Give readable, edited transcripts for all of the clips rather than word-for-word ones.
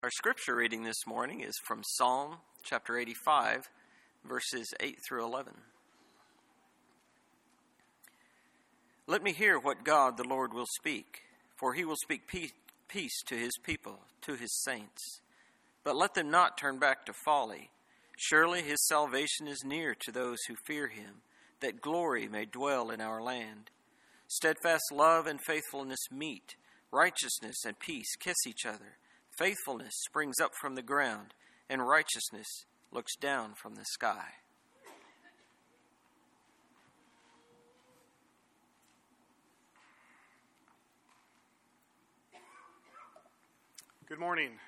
Our scripture reading this morning is from Psalm chapter 85, verses 8 through 11. Let me hear what God the Lord will speak, for he will speak peace to his people, to his saints. But let them not turn back to folly. Surely his salvation is near to those who fear him, that glory may dwell in our land. Steadfast love and faithfulness meet, righteousness and peace kiss each other. Faithfulness springs up from the ground, and righteousness looks down from the sky. Good morning. I'm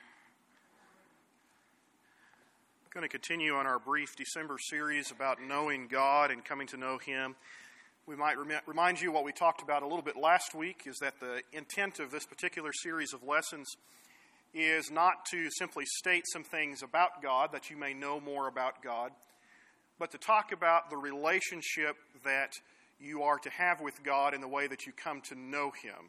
going to continue on our brief December series about knowing God and coming to know Him. We might remind you what we talked about a little bit last week, is that the intent of this particular series of lessons is not to simply state some things about God that you may know more about God, but to talk about the relationship that you are to have with God in the way that you come to know Him.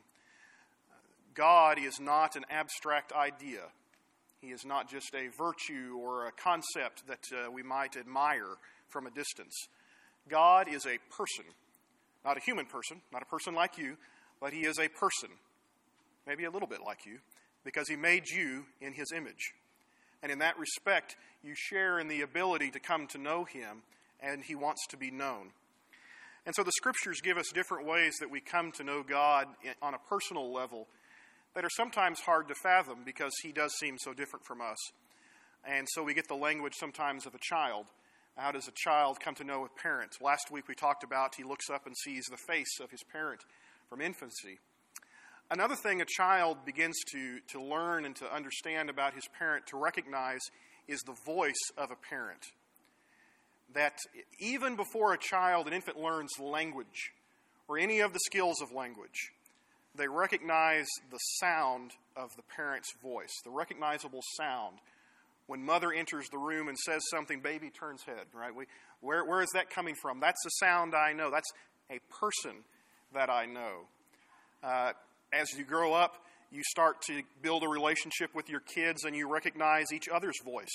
God is not an abstract idea. He is not just a virtue or a concept that we might admire from a distance. God is a person, not a human person, not a person like you, but He is a person, maybe a little bit like you, because He made you in His image. And in that respect, you share in the ability to come to know Him, and He wants to be known. And so the Scriptures give us different ways that we come to know God on a personal level that are sometimes hard to fathom because He does seem so different from us. And so we get the language sometimes of a child. How does a child come to know a parent? Last week we talked about he looks up and sees the face of his parent from infancy. Another thing a child begins to learn and to understand about his parent, to recognize, is the voice of a parent. That even before an infant learns language or any of the skills of language, they recognize the sound of the parent's voice, the recognizable sound. When mother enters the room and says something, baby turns head, right? Where is that coming from? That's the sound I know. That's a person that I know. As you grow up, you start to build a relationship with your kids and you recognize each other's voice.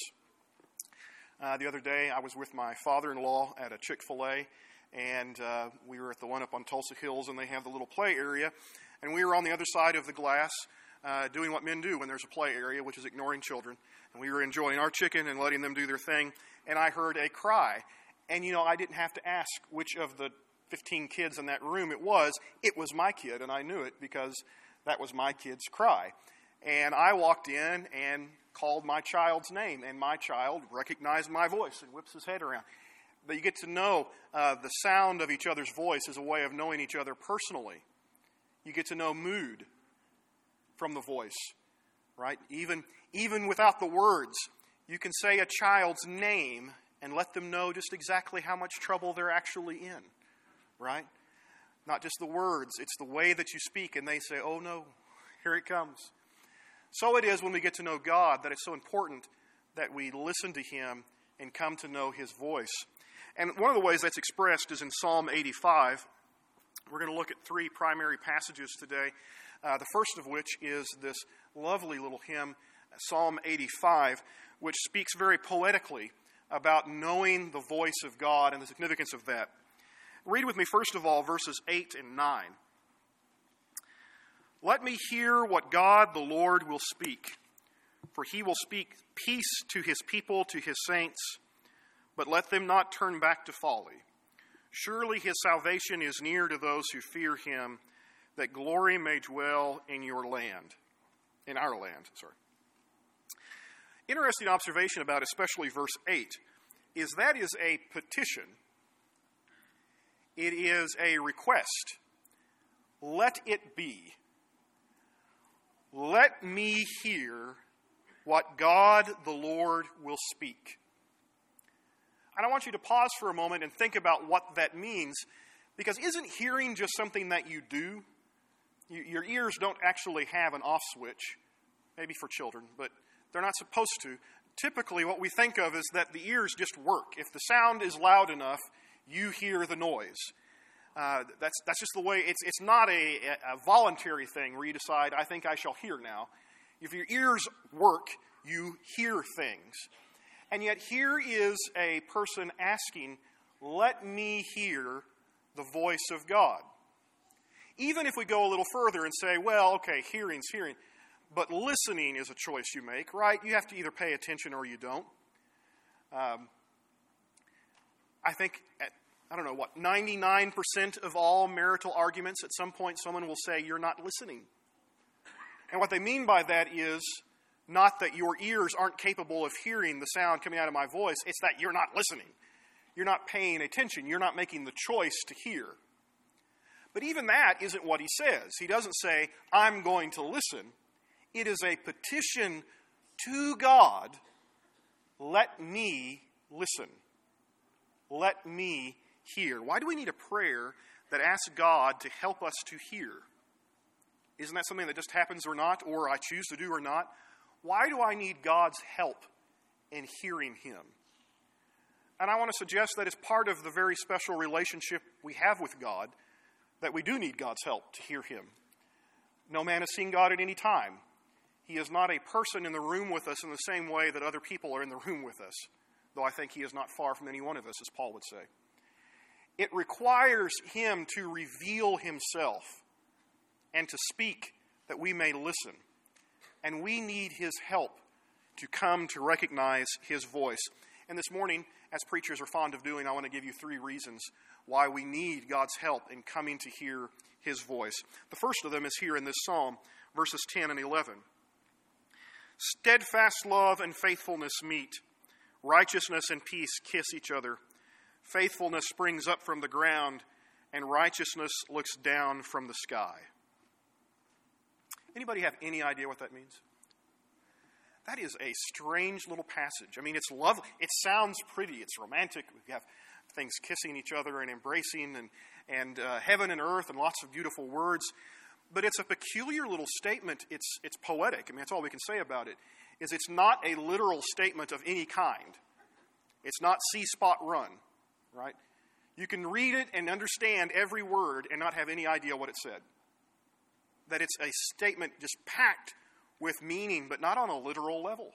The other day, I was with my father-in-law at a Chick-fil-A, and we were at the one up on Tulsa Hills, and they have the little play area. And we were on the other side of the glass doing what men do when there's a play area, which is ignoring children. And we were enjoying our chicken and letting them do their thing. And I heard a cry. And, I didn't have to ask which of the 15 kids in that room it was. It was my kid, and I knew it because that was my kid's cry. And I walked in and called my child's name, and my child recognized my voice and whips his head around. But you get to know the sound of each other's voice as a way of knowing each other personally. You get to know mood from the voice, right? Even without the words, you can say a child's name and let them know just exactly how much trouble they're actually in, right? Not just the words, it's the way that you speak, and they say, oh no, here it comes. So it is when we get to know God that it's so important that we listen to Him and come to know His voice. And one of the ways that's expressed is in Psalm 85. We're going to look at three primary passages today, the first of which is this lovely little hymn, Psalm 85, which speaks very poetically about knowing the voice of God and the significance of that. Read with me, first of all, verses 8 and 9. Let me hear what God the Lord will speak, for He will speak peace to His people, to His saints, but let them not turn back to folly. Surely His salvation is near to those who fear Him, that glory may dwell in our land. Interesting observation about especially verse 8 is that is a petition. It is a request. Let it be. Let me hear what God the Lord will speak. And I want you to pause for a moment and think about what that means, because isn't hearing just something that you do? Your ears don't actually have an off switch, maybe for children, but they're not supposed to. Typically, what we think of is that the ears just work. If the sound is loud enough, you hear the noise. That's just the way, it's not a voluntary thing where you decide, I think I shall hear now. If your ears work, You hear things. And yet here is a person asking, let me hear the voice of God. Even if we go a little further and say, well, okay, hearing's hearing, but listening is a choice you make, right? You have to either pay attention or you don't. I think, 99% of all marital arguments, at some point someone will say, you're not listening. And what they mean by that is not that your ears aren't capable of hearing the sound coming out of my voice, it's that you're not listening. You're not paying attention. You're not making the choice to hear. But even that isn't what he says. He doesn't say, I'm going to listen. It is a petition to God, let me listen. Let me hear. Why do we need a prayer that asks God to help us to hear? Isn't that something that just happens or not, or I choose to do or not? Why do I need God's help in hearing him? And I want to suggest that it's part of the very special relationship we have with God that we do need God's help to hear him. No man has seen God at any time. He is not a person in the room with us in the same way that other people are in the room with us, though I think he is not far from any one of us, as Paul would say. It requires him to reveal himself and to speak that we may listen. And we need his help to come to recognize his voice. And this morning, as preachers are fond of doing, I want to give you 3 reasons why we need God's help in coming to hear his voice. The first of them is here in this psalm, verses 10 and 11. Steadfast love and faithfulness meet. Righteousness and peace kiss each other. Faithfulness springs up from the ground, and righteousness looks down from the sky. Anybody have any idea what that means? That is a strange little passage. I mean, it's lovely. It sounds pretty. It's romantic. We have things kissing each other and embracing and heaven and earth and lots of beautiful words. But it's a peculiar little statement. It's poetic. I mean, that's all we can say about it, is it's not a literal statement of any kind. It's not see spot run, right? You can read it and understand every word and not have any idea what it said. That it's a statement just packed with meaning, but not on a literal level.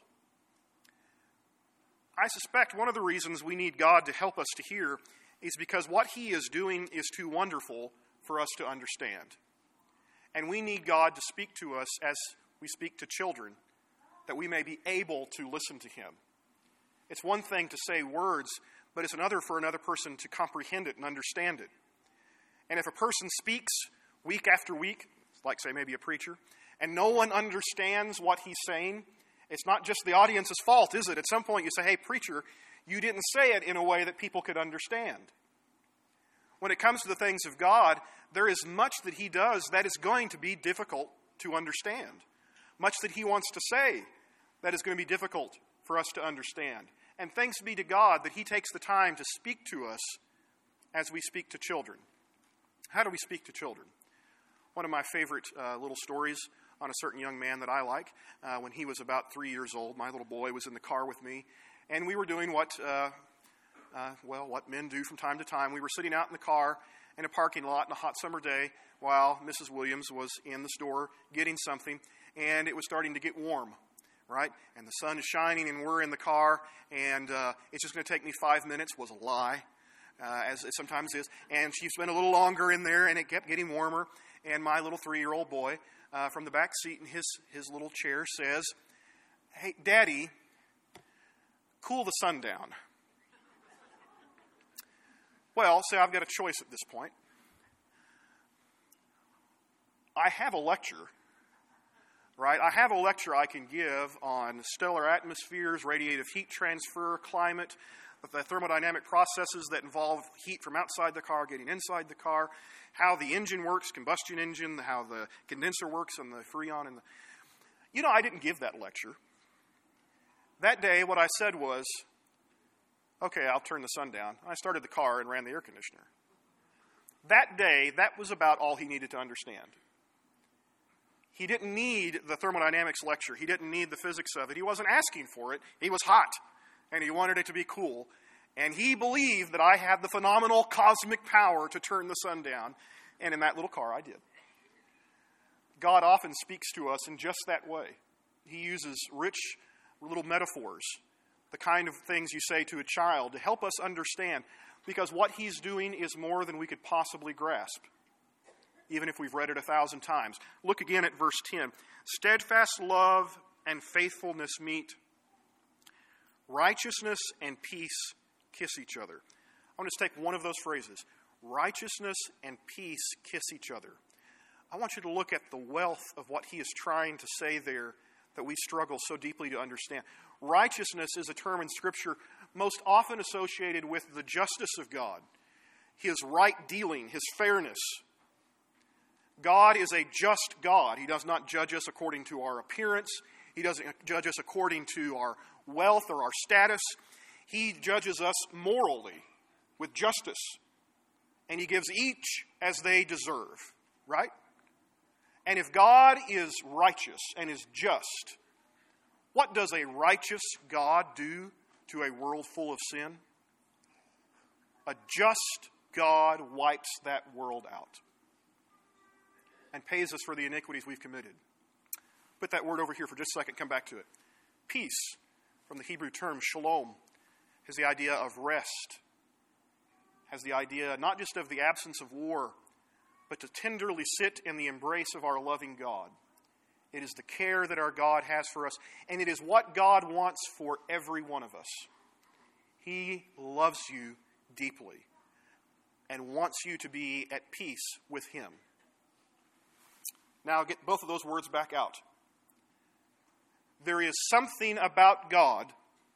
I suspect one of the reasons we need God to help us to hear is because what he is doing is too wonderful for us to understand. And we need God to speak to us as we speak to children, that we may be able to listen to him. It's one thing to say words, but it's another for another person to comprehend it and understand it. And if a person speaks week after week, like, say, maybe a preacher, and no one understands what he's saying, it's not just the audience's fault, is it? At some point you say, hey, preacher, you didn't say it in a way that people could understand. When it comes to the things of God, there is much that he does that is going to be difficult to understand. Much that he wants to say that is going to be difficult for us to understand. And thanks be to God that he takes the time to speak to us as we speak to children. How do we speak to children? One of my favorite little stories on a certain young man that I like, when he was about 3 years old, my little boy was in the car with me, and we were doing what men do from time to time. We were sitting out in the car in a parking lot on a hot summer day while Mrs. Williams was in the store getting something, and it was starting to get warm, right? And the sun is shining, and we're in the car, and it's just going to take me 5 minutes was a lie, as it sometimes is. And she spent a little longer in there, and it kept getting warmer. And my little 3-year-old boy from the back seat in his little chair says, hey, Daddy, cool the sun down. Well, say I've got a choice at this point. I have a lecture, right? I have a lecture I can give on stellar atmospheres, radiative heat transfer, climate, the thermodynamic processes that involve heat from outside the car getting inside the car, how the engine works, combustion engine, how the condenser works and the Freon. I didn't give that lecture. That day, what I said was, okay, I'll turn the sun down. I started the car and ran the air conditioner. That day, that was about all he needed to understand. He didn't need the thermodynamics lecture. He didn't need the physics of it. He wasn't asking for it. He was hot, and he wanted it to be cool. And he believed that I had the phenomenal cosmic power to turn the sun down. And in that little car, I did. God often speaks to us in just that way. He uses rich little metaphors, the kind of things you say to a child to help us understand, because what he's doing is more than we could possibly grasp, even if we've read it 1,000 times. Look again at verse 10. Steadfast love and faithfulness meet. Righteousness and peace kiss each other. I want to take one of those phrases. Righteousness and peace kiss each other. I want you to look at the wealth of what he is trying to say there that we struggle so deeply to understand. Righteousness is a term in Scripture most often associated with the justice of God, his right dealing, his fairness. God is a just God. He does not judge us according to our appearance. He doesn't judge us according to our wealth or our status. He judges us morally with justice. And he gives each as they deserve, right? And if God is righteous and is just, what does a righteous God do to a world full of sin? A just God wipes that world out and pays us for the iniquities we've committed. Put that word over here for just a second, come back to it. Peace, from the Hebrew term shalom, has the idea of rest, has the idea not just of the absence of war, but to tenderly sit in the embrace of our loving God. It is the care that our God has for us, and it is what God wants for every one of us. He loves you deeply and wants you to be at peace with him. Now get both of those words back out. There is something about God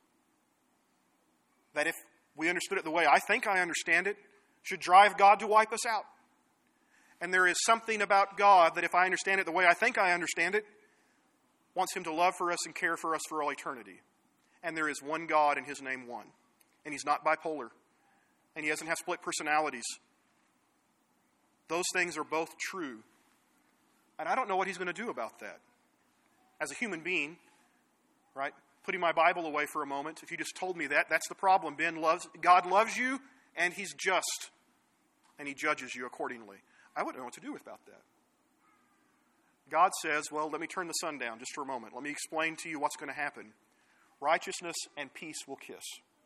that, if we understood it the way I think I understand it, should drive God to wipe us out. And there is something about God that, if I understand it the way I think I understand it, wants him to love for us and care for us for all eternity. And there is one God and his name one. And he's not bipolar. And he doesn't have split personalities. Those things are both true. And I don't know what he's going to do about that. As a human being, right, putting my Bible away for a moment, if you just told me that, that's the problem. God loves you, and he's just. And he judges you accordingly. I wouldn't know what to do about that. God says, well, let me turn the sun down just for a moment. Let me explain to you what's going to happen. Righteousness and peace will kiss.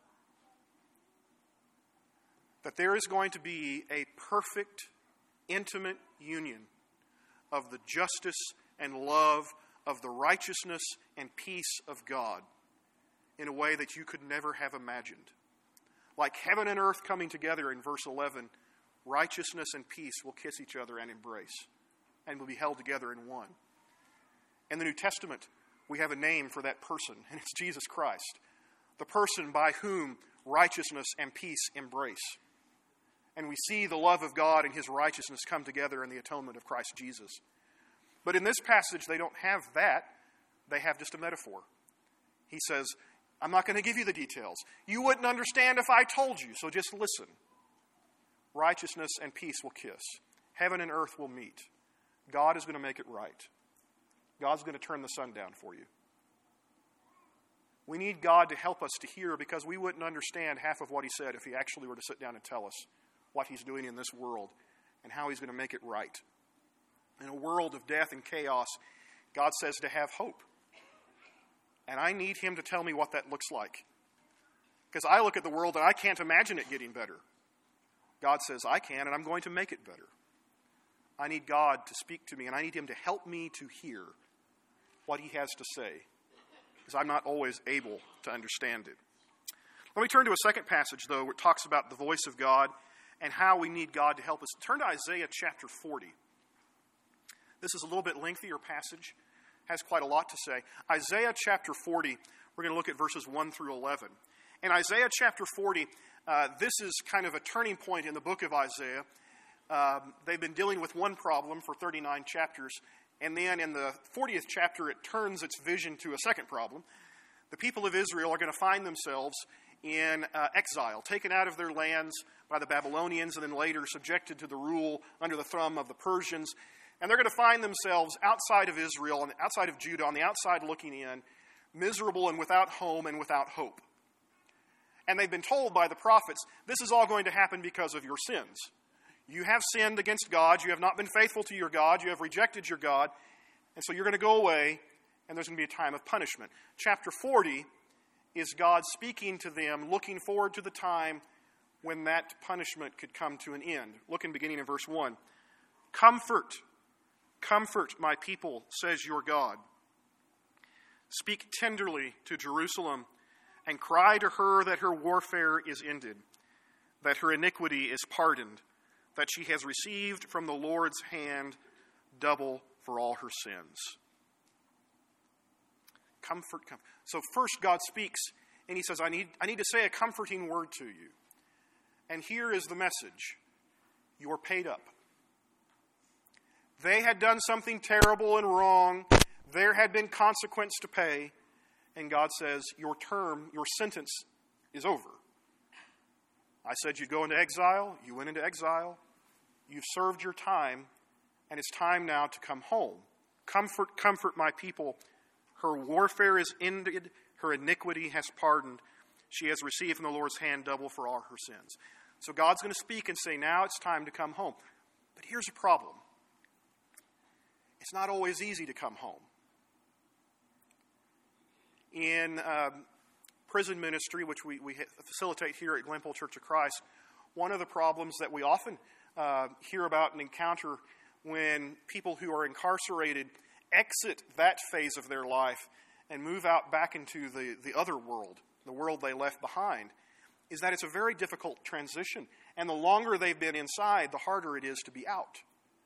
That there is going to be a perfect, intimate union of the justice and love of the righteousness and peace of God in a way that you could never have imagined. Like heaven and earth coming together in verse 11, righteousness and peace will kiss each other and embrace, and will be held together in one. In the New Testament, we have a name for that person, and it's Jesus Christ, the person by whom righteousness and peace embrace. And we see the love of God and his righteousness come together in the atonement of Christ Jesus. But in this passage, they don't have that. They have just a metaphor. He says, I'm not going to give you the details. You wouldn't understand if I told you, so just listen. Righteousness and peace will kiss. Heaven and earth will meet. God is going to make it right. God's going to turn the sun down for you. We need God to help us to hear, because we wouldn't understand half of what he said if he actually were to sit down and tell us what he's doing in this world and how he's going to make it right. In a world of death and chaos, God says to have hope. And I need him to tell me what that looks like. Because I look at the world and I can't imagine it getting better. God says I can, and I'm going to make it better. I need God to speak to me, and I need him to help me to hear what he has to say, because I'm not always able to understand it. Let me turn to a second passage, though, where it talks about the voice of God and how we need God to help us. Turn to Isaiah chapter 40. This is a little bit lengthier passage, has quite a lot to say. Isaiah chapter 40, we're going to look at verses 1 through 11. In Isaiah chapter 40, this is kind of a turning point in the book of Isaiah. They've been dealing with one problem for 39 chapters, and then in the 40th chapter, it turns its vision to a second problem. The people of Israel are going to find themselves in exile, taken out of their lands by the Babylonians, and then later subjected to the rule under the thumb of the Persians. And they're going to find themselves outside of Israel and outside of Judah, on the outside looking in, miserable and without home and without hope. And they've been told by the prophets, this is all going to happen because of your sins. You have sinned against God. You have not been faithful to your God. You have rejected your God. And so you're going to go away, and there's going to be a time of punishment. Chapter 40 is God speaking to them, looking forward to the time when that punishment could come to an end. Look in beginning in verse 1. Comfort, comfort my people, says your God. Speak tenderly to Jerusalem and cry to her that her warfare is ended, that her iniquity is pardoned, that she has received from the Lord's hand double for all her sins. Comfort, comfort. So first God speaks, and he says, I need to say a comforting word to you. And here is the message. You are paid up. They had done something terrible and wrong. There had been consequence to pay. And God says, your term, your sentence is over. I said you'd go into exile. You went into exile. You've served your time. And it's time now to come home. Comfort, comfort my people. Her warfare is ended. Her iniquity has pardoned. She has received from the Lord's hand double for all her sins. So God's going to speak and say, now it's time to come home. But here's a problem. It's not always easy to come home. In prison ministry, which we facilitate here at Glenpool Church of Christ, one of the problems that we often hear about and encounter when people who are incarcerated exit that phase of their life and move out back into the other world, the world they left behind, is that it's a very difficult transition. And the longer they've been inside, the harder it is to be out.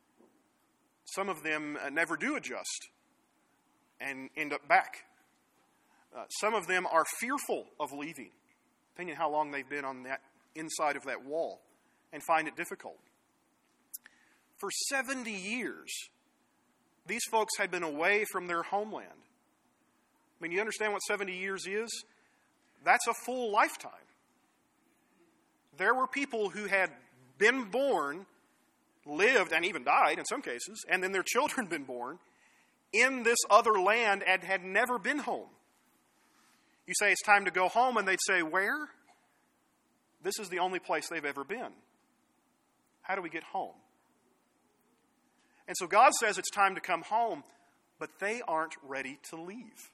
Some of them never do adjust and end up back. Some of them are fearful of leaving, depending on how long they've been on that inside of that wall, and find it difficult. For 70 years, these folks had been away from their homeland. I mean, you understand what 70 years is? That's a full lifetime. There were people who had been born, lived, and even died in some cases, and then their children been born in this other land and had never been home. You say it's time to go home, and they'd say, where? This is the only place they've ever been. How do we get home? And so God says it's time to come home, but they aren't ready to leave.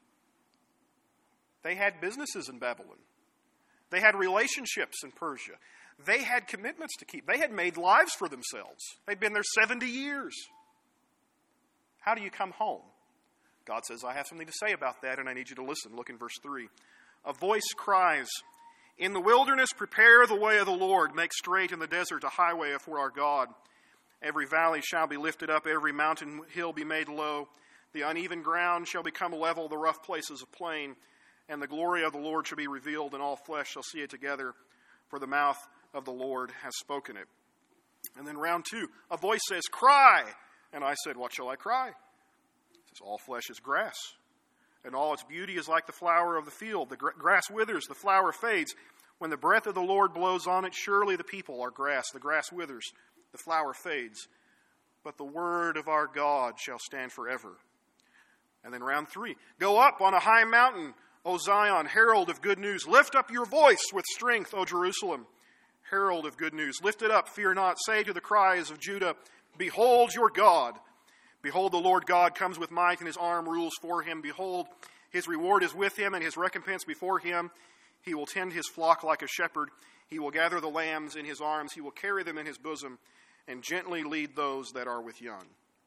They had businesses in Babylon. They had relationships in Persia. They had commitments to keep. They had made lives for themselves. They'd been there 70 years. How do you come home? God says, I have something to say about that, and I need you to listen. Look in verse 3. A voice cries, in the wilderness prepare the way of the Lord. Make straight in the desert a highway for our God. Every valley shall be lifted up, every mountain hill be made low. The uneven ground shall become level, the rough places a plain. And the glory of the Lord shall be revealed, and all flesh shall see it together, for the mouth of the Lord has spoken it. And then round 2, a voice says, cry. And I said, what shall I cry? It says, all flesh is grass, and all its beauty is like the flower of the field. The grass withers, the flower fades. When the breath of the Lord blows on it, surely the people are grass. The grass withers, the flower fades. But the word of our God shall stand forever. And then round 3, go up on a high mountain, O Zion, herald of good news. Lift up your voice with strength, O Jerusalem, herald of good news. Lift it up, fear not. Say to the cries of Judah, behold your God. Behold, the Lord God comes with might, and his arm rules for him. Behold, his reward is with him, and his recompense before him. He will tend his flock like a shepherd. He will gather the lambs in his arms. He will carry them in his bosom, and gently lead those that are with young.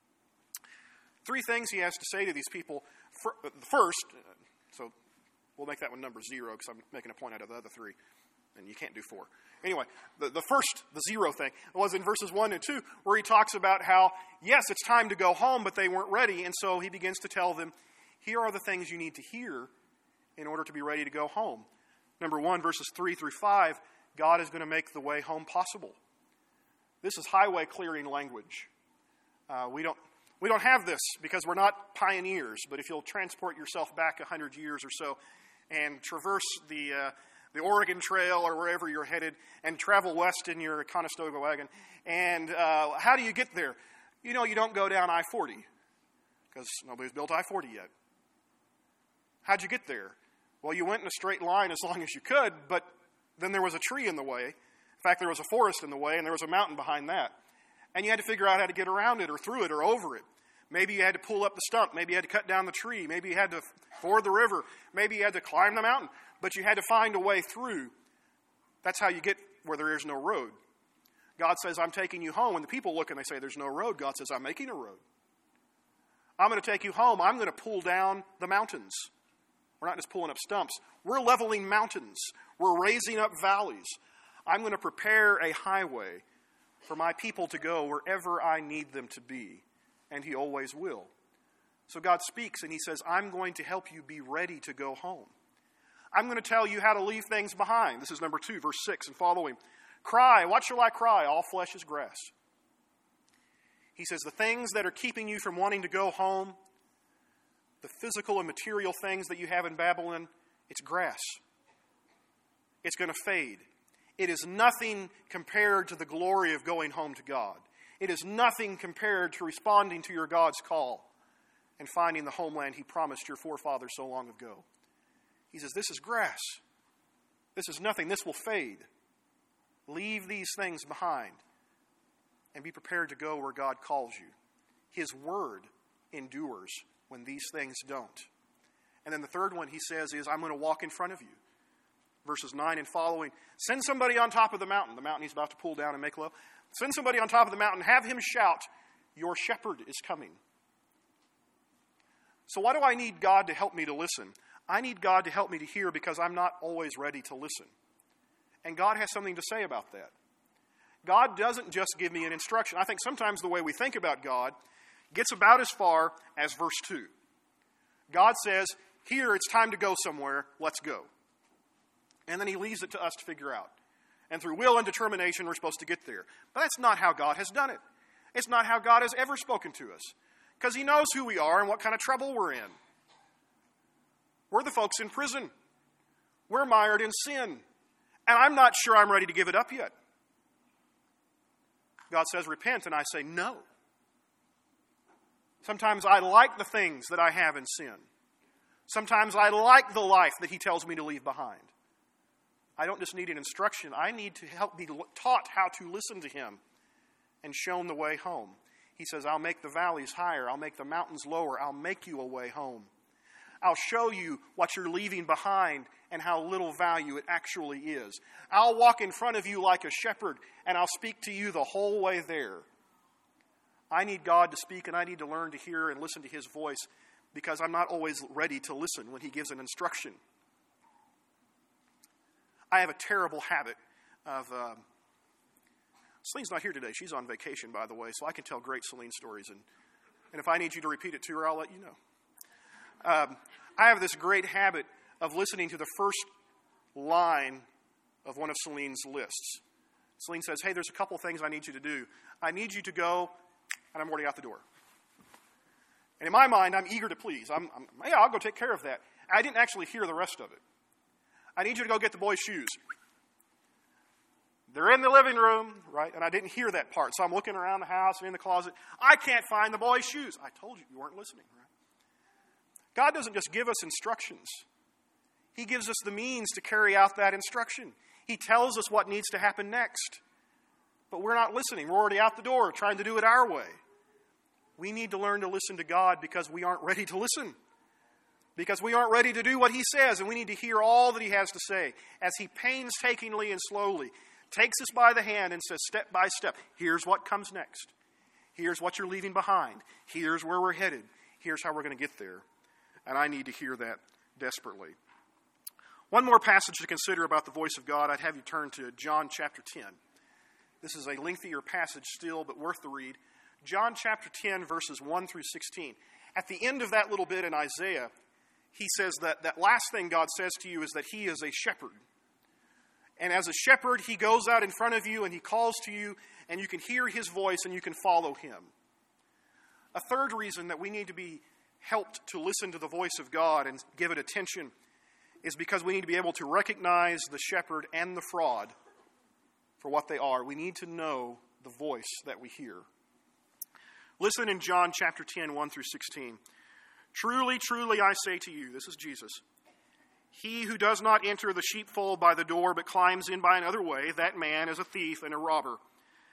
3 things he has to say to these people. First, so we'll make that one number 0 because I'm making a point out of the other 3. And you can't do 4. Anyway, the first, the 0 thing, was in verses 1 and 2, where he talks about how, yes, it's time to go home, but they weren't ready. And so he begins to tell them, here are the things you need to hear in order to be ready to go home. Number 1, verses 3 through 5, God is going to make the way home possible. This is highway clearing language. We don't have this because we're not pioneers, but if you'll transport yourself back 100 years or so and traverse the Oregon Trail or wherever you're headed and travel west in your Conestoga wagon, and how do you get there? You know, you don't go down I-40 because nobody's built I-40 yet. How'd you get there? Well, you went in a straight line as long as you could, but then there was a tree in the way. In fact, there was a forest in the way, and there was a mountain behind that. And you had to figure out how to get around it or through it or over it. Maybe you had to pull up the stump. Maybe you had to cut down the tree. Maybe you had to ford the river. Maybe you had to climb the mountain. But you had to find a way through. That's how you get where there is no road. God says, I'm taking you home. When the people look and they say, there's no road, God says, I'm making a road. I'm going to take you home. I'm going to pull down the mountains. We're not just pulling up stumps. We're leveling mountains. We're raising up valleys. I'm going to prepare a highway for my people to go wherever I need them to be. And He always will. So God speaks and He says, I'm going to help you be ready to go home. I'm going to tell you how to leave things behind. This is number 2, verse 6 and following. Cry, what shall I cry? All flesh is grass. He says, the things that are keeping you from wanting to go home, the physical and material things that you have in Babylon, it's grass. It's going to fade. It is nothing compared to the glory of going home to God. It is nothing compared to responding to your God's call and finding the homeland He promised your forefathers so long ago. He says, this is grass. This is nothing. This will fade. Leave these things behind and be prepared to go where God calls you. His word endures when these things don't. And then the third one He says is, I'm going to walk in front of you. Verses 9 and following. Send somebody on top of the mountain He's about to pull down and make low. Send somebody on top of the mountain. Have him shout, your shepherd is coming. So why do I need God to help me to listen? I need God to help me to hear because I'm not always ready to listen. And God has something to say about that. God doesn't just give me an instruction. I think sometimes the way we think about God gets about as far as verse 2. God says, here, it's time to go somewhere. Let's go. And then He leaves it to us to figure out. And through will and determination, we're supposed to get there. But that's not how God has done it. It's not how God has ever spoken to us. Because He knows who we are and what kind of trouble we're in. We're the folks in prison. We're mired in sin. And I'm not sure I'm ready to give it up yet. God says, repent, and I say, no. Sometimes I like the things that I have in sin. Sometimes I like the life that He tells me to leave behind. I don't just need an instruction. I need to be taught how to listen to Him and shown the way home. He says, I'll make the valleys higher. I'll make the mountains lower. I'll make you a way home. I'll show you what you're leaving behind and how little value it actually is. I'll walk in front of you like a shepherd, and I'll speak to you the whole way there. I need God to speak, and I need to learn to hear and listen to His voice because I'm not always ready to listen when He gives an instruction. I have a terrible habit of... Celine's not here today. She's on vacation, by the way, so I can tell great Celine stories. And if I need you to repeat it to her, I'll let you know. I have this great habit of listening to the first line of one of Celine's lists. Celine says, hey, there's a couple things I need you to do. I need you to go, and I'm already out the door. And in my mind, I'm eager to please. I'll go take care of that. I didn't actually hear the rest of it. I need you to go get the boys' shoes. They're in the living room, right? And I didn't hear that part. So I'm looking around the house and in the closet. I can't find the boys' shoes. I told you weren't listening, right? God doesn't just give us instructions. He gives us the means to carry out that instruction. He tells us what needs to happen next. But we're not listening. We're already out the door trying to do it our way. We need to learn to listen to God because we aren't ready to listen. Because we aren't ready to do what He says, and we need to hear all that He has to say as He painstakingly and slowly takes us by the hand and says, step by step, here's what comes next. Here's what you're leaving behind. Here's where we're headed. Here's how we're going to get there. And I need to hear that desperately. One more passage to consider about the voice of God. I'd have you turn to John chapter 10. This is a lengthier passage still, but worth the read. John chapter 10, verses 1 through 16. At the end of that little bit in Isaiah, he says that last thing God says to you is that He is a shepherd. And as a shepherd, He goes out in front of you and He calls to you, and you can hear His voice and you can follow Him. A third reason that we need to be helped to listen to the voice of God and give it attention is because we need to be able to recognize the shepherd and the fraud for what they are. We need to know the voice that we hear. Listen in John chapter 10, 1 through 16. Truly, truly, I say to you, this is Jesus, he who does not enter the sheepfold by the door but climbs in by another way, that man is a thief and a robber.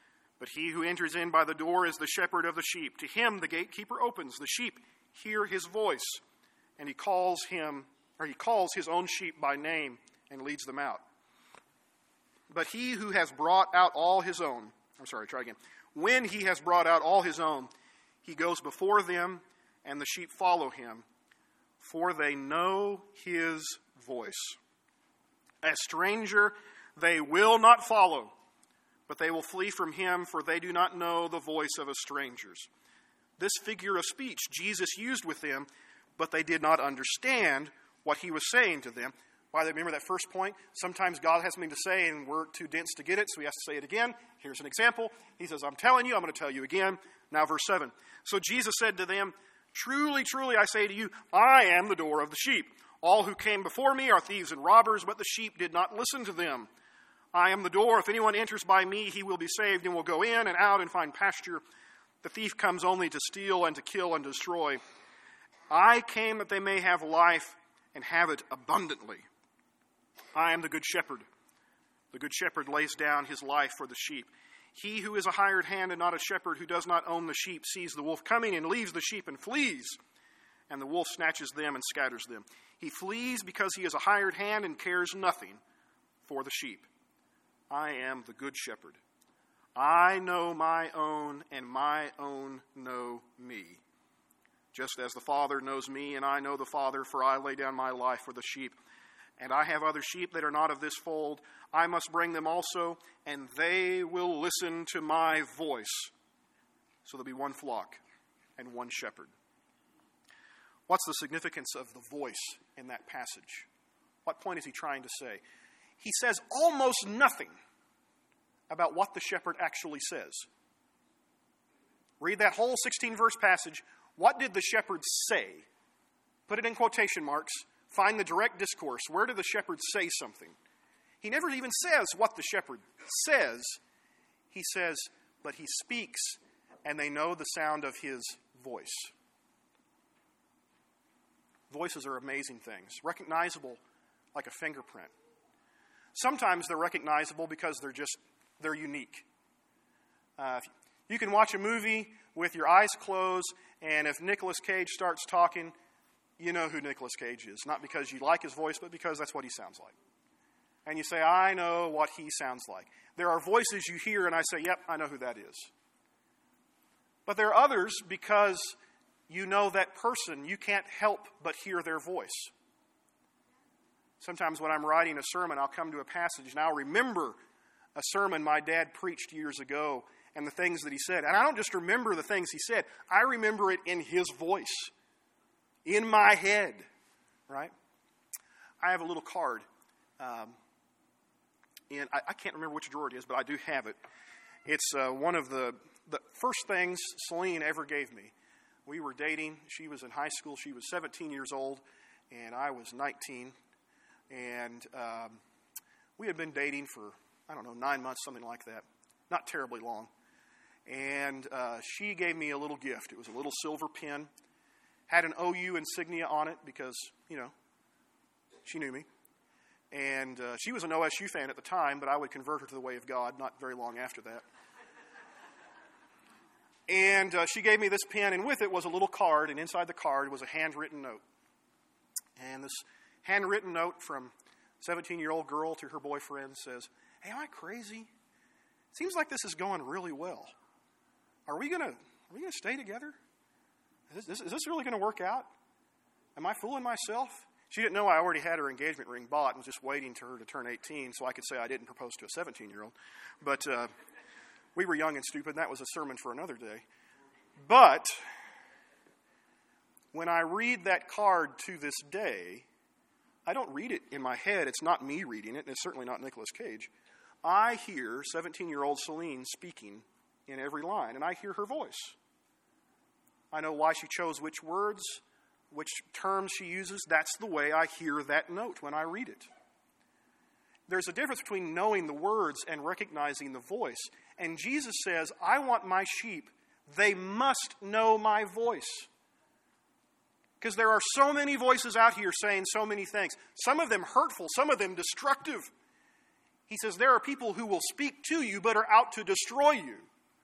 But he who enters in by the door is the shepherd of the sheep. To him the gatekeeper opens. The sheep hear his voice, and he calls his own sheep by name and leads them out. But he who has brought out all his own, when he has brought out all his own, he goes before them, and the sheep follow him, for they know his voice. A stranger they will not follow, but they will flee from him, for they do not know the voice of strangers. This figure of speech Jesus used with them, but they did not understand what he was saying to them. By the way, remember that first point? Sometimes God has something to say and we're too dense to get it, so he has to say it again. Here's an example. He says, I'm telling you, I'm going to tell you again. Now verse 7. So Jesus said to them, truly, truly, I say to you, I am the door of the sheep. All who came before me are thieves and robbers, but the sheep did not listen to them. I am the door. If anyone enters by me, he will be saved and will go in and out and find pasture. The thief comes only to steal and to kill and destroy. I came that they may have life and have it abundantly. I am the good shepherd. The good shepherd lays down his life for the sheep. He who is a hired hand and not a shepherd, who does not own the sheep, sees the wolf coming and leaves the sheep and flees. And the wolf snatches them and scatters them. He flees because he is a hired hand and cares nothing for the sheep. I am the good shepherd. I know my own, and my own know me. Just as the Father knows me, and I know the Father, for I lay down my life for the sheep. And I have other sheep that are not of this fold. I must bring them also, and they will listen to my voice. So there'll be one flock and one shepherd. What's the significance of the voice in that passage? What point is he trying to say? He says almost nothing about what the shepherd actually says. Read that whole 16-verse passage. What did the shepherd say? Put it in quotation marks. Find the direct discourse. Where did the shepherd say something? He never even says what the shepherd says. He says, but he speaks, and they know the sound of his voice. Voices are amazing things, recognizable like a fingerprint. Sometimes they're recognizable because they're unique. You can watch a movie with your eyes closed, and if Nicolas Cage starts talking, you know who Nicolas Cage is. Not because you like his voice, but because that's what he sounds like. And you say, I know what he sounds like. There are voices you hear, and I say, yep, I know who that is. But there are others, because you know that person, you can't help but hear their voice. Sometimes when I'm writing a sermon, I'll come to a passage, and I'll remember a sermon my dad preached years ago and the things that he said. And I don't just remember the things he said. I remember it in his voice, in my head, right? I have a little card. And I can't remember which drawer it is, but I do have it. It's one of the first things Celine ever gave me. We were dating. She was in high school. She was 17 years old, and I was 19. And we had been dating for, 9 months, something like that. Not terribly long. And she gave me a little gift. It was a little silver pen. Had an OU insignia on it because, she knew me. And she was an OSU fan at the time, but I would convert her to the way of God not very long after that. And she gave me this pen, and with it was a little card, and inside the card was a handwritten note. And this handwritten note from a 17-year-old girl to her boyfriend says, hey, am I crazy? Seems like this is going really well. Are we gonna stay together? Is this really going to work out? Am I fooling myself? She didn't know I already had her engagement ring bought and was just waiting for her to turn 18 so I could say I didn't propose to a 17-year-old. But we were young and stupid, and that was a sermon for another day. But when I read that card to this day, I don't read it in my head. It's not me reading it, and it's certainly not Nicolas Cage. I hear 17-year-old Celine speaking in every line, and I hear her voice. I know why she chose which words, which terms she uses. That's the way I hear that note when I read it. There's a difference between knowing the words and recognizing the voice. And Jesus says, I want my sheep, they must know my voice. Because there are so many voices out here saying so many things. Some of them hurtful, some of them destructive. He says there are people who will speak to you but are out to destroy you.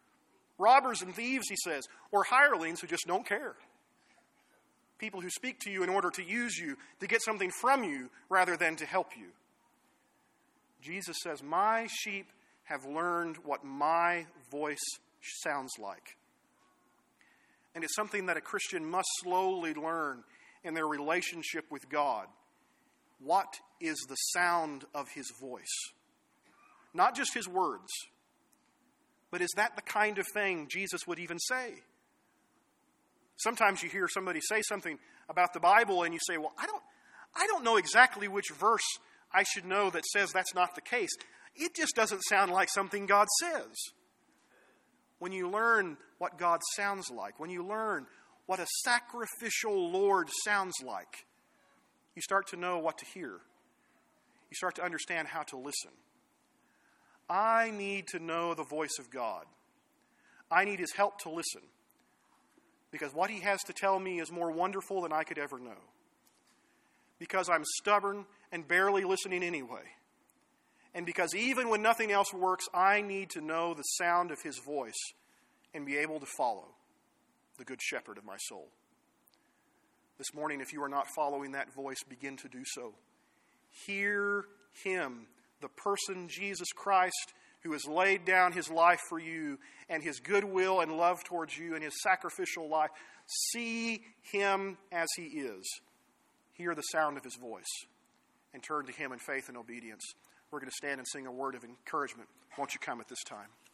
Robbers and thieves, he says, or hirelings who just don't care. People who speak to you in order to use you, to get something from you, rather than to help you. Jesus says, my sheep have learned what my voice sounds like. And it's something that a Christian must slowly learn in their relationship with God. What is the sound of his voice? Not just his words, but is that the kind of thing Jesus would even say? Sometimes you hear somebody say something about the Bible and you say, well, I don't know exactly which verse I should know that says that's not the case. It just doesn't sound like something God says. When you learn what God sounds like, when you learn what a sacrificial Lord sounds like, you start to know what to hear. You start to understand how to listen. I need to know the voice of God. I need his help to listen. Because what he has to tell me is more wonderful than I could ever know. Because I'm stubborn and barely listening anyway. And because even when nothing else works, I need to know the sound of his voice and be able to follow the good shepherd of my soul. This morning, if you are not following that voice, begin to do so. Hear him, the person Jesus Christ, who has laid down his life for you, and his goodwill and love towards you, and his sacrificial life. See him as he is. Hear the sound of his voice, and turn to him in faith and obedience. We're going to stand and sing a word of encouragement. Won't you come at this time?